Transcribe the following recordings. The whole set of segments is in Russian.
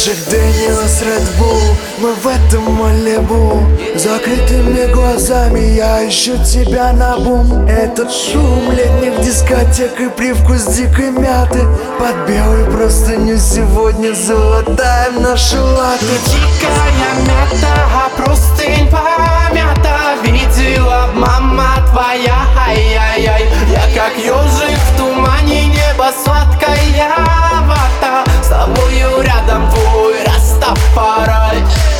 Джек Дэниелс, Ред Булл, мы в этом Малибу. Закрытыми глазами я ищу тебя наобум. Этот шум летних дискотек и привкус дикой мяты. Под белой простыню сегодня золотаем наши латы. Дикая мята, простынь помята. Видела мама твоя, ай-яй-яй. Я как ежик в тумане, небо сладкая вата. С тобою рядом твой Растафарай.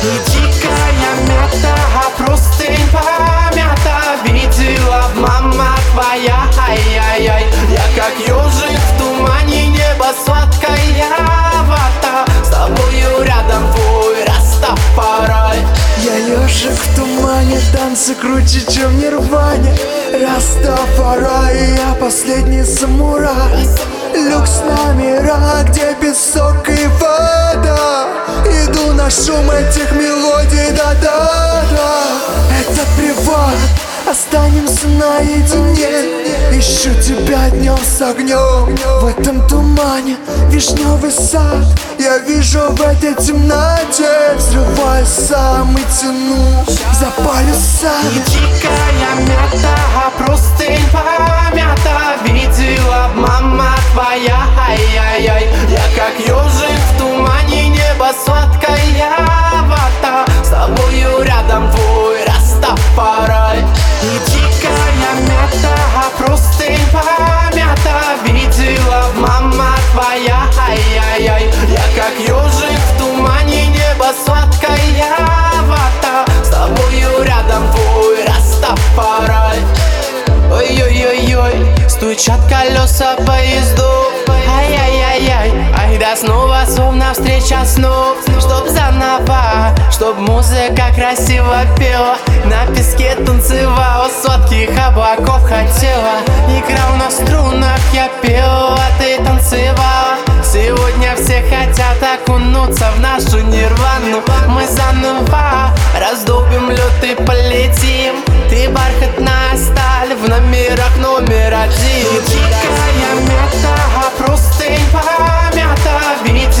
Дикая мята, простынь помята. Видела мама твоя, ай-яй-яй. Я как ежик в тумане, небо сладкая вата. С тобою рядом твой Растафарай. Я ежик в тумане, танцы круче, чем в Нирване. Растафарай, я последний самурай. Люкс номера, где песок и вода. Иду на шум этих мелодий, да-да-да. Это приват, останемся наедине. Ищу тебя днем с огнем. В этом тумане вишневый сад. Я вижу в этой темноте. Взрываюсь сам и тяну за полюса. Дикая мята, простынь помята. Видела мама твоя, ай-яй-яй. Я как ежик в тумане, небо сладкая вата. С тобою рядом твой Растафарай. Дикая мята, простынь помята. Видела мама твоя, ай-яй-яй. Я как ежик в тумане, небо сладкая вата. С тобою рядом твой Растафарай. Ой-ой-ой-ой, стучат колеса поездов. Ай-яй-яй-яй, ай да снова словно встреча снов. Чтоб заново, чтоб музыка красиво пела. На песке танцевала, сладких облаков хотела. Играл на струнах, я пел, а ты танцевала. Сегодня все хотят окунуться в нашу нирвану. Мы заново раздолбим лед и полетим. Ты бархатная сталь в номерах номер один. Дикая мята, простынь помята.